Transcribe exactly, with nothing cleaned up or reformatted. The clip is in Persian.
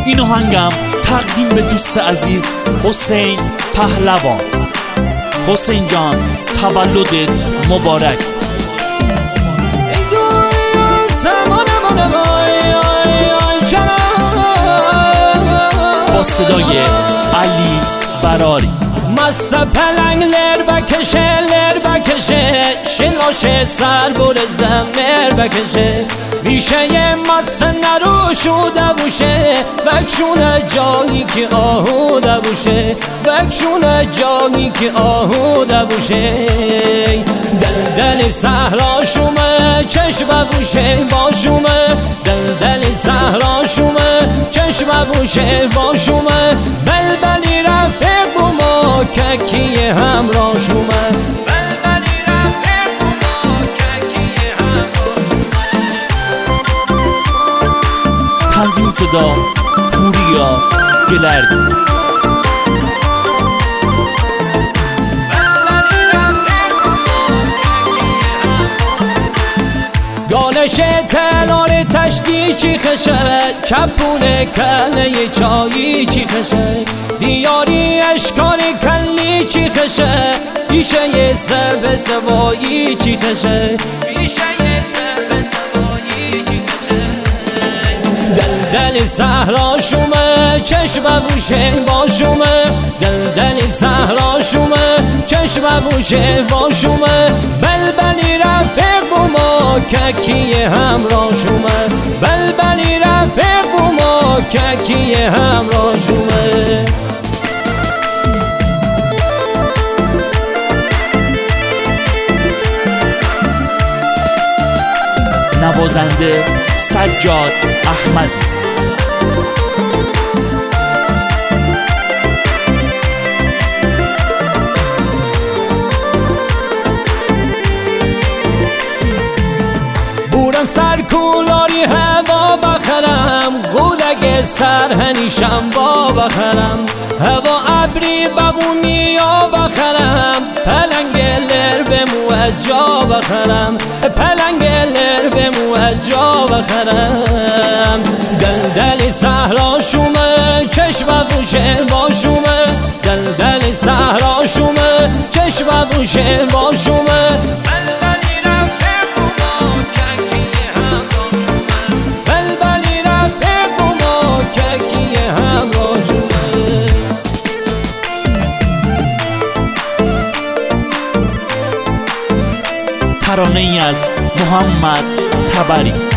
این آهنگم تقدیم به دوست عزیز حسین پهلوان. حسین جان تولدت مبارک. با صدای علی براری. مست پلنگ لر بکشه لر بکشه شلاش سر بور زمر بکشه ریشه مست نرو شوده بوشه بکشونه جایی که آهوده بوشه بکشونه جایی که آهوده بوشه دل دل صحرا شومه چشم بوشه باشومه دل دل صحرا شومه چشم بوشه باشومه بلبلی رفیق بومو ککی همراه شومه بلبلی رفیق بومو ککی همراه شومه. تنظیم صدا پوریا گلردی. گالش تلال تشتی چی خشه چپونه کله چایی چی خشه دیاری اشکال کلی چی خشه پیشه یه سب سوایی چی خشه پیشه یه سب سوایی چی خشه دل دل صحرا شومه چشم بوشه باشومه دل دل صحرا شومه چشم بوشه باشومه بلبلی رفیق بومو ککی همراه شومه بلبلی رفیق بومو ککی همراه شومه. نوازنده سجاد احمدی. بورم سر کولاری هوا بخرم قولک سرهنیشم با بخرم هوا ابری ببونی یا بخرم پلنگلر به موجا بخرم پلنگلر به موجا بخرم دل دل صحرا شومه چشم بوشه باشومه دل دل صحرا شومه چشم بوشه باشومه ترانه‌ای از محمد تبری.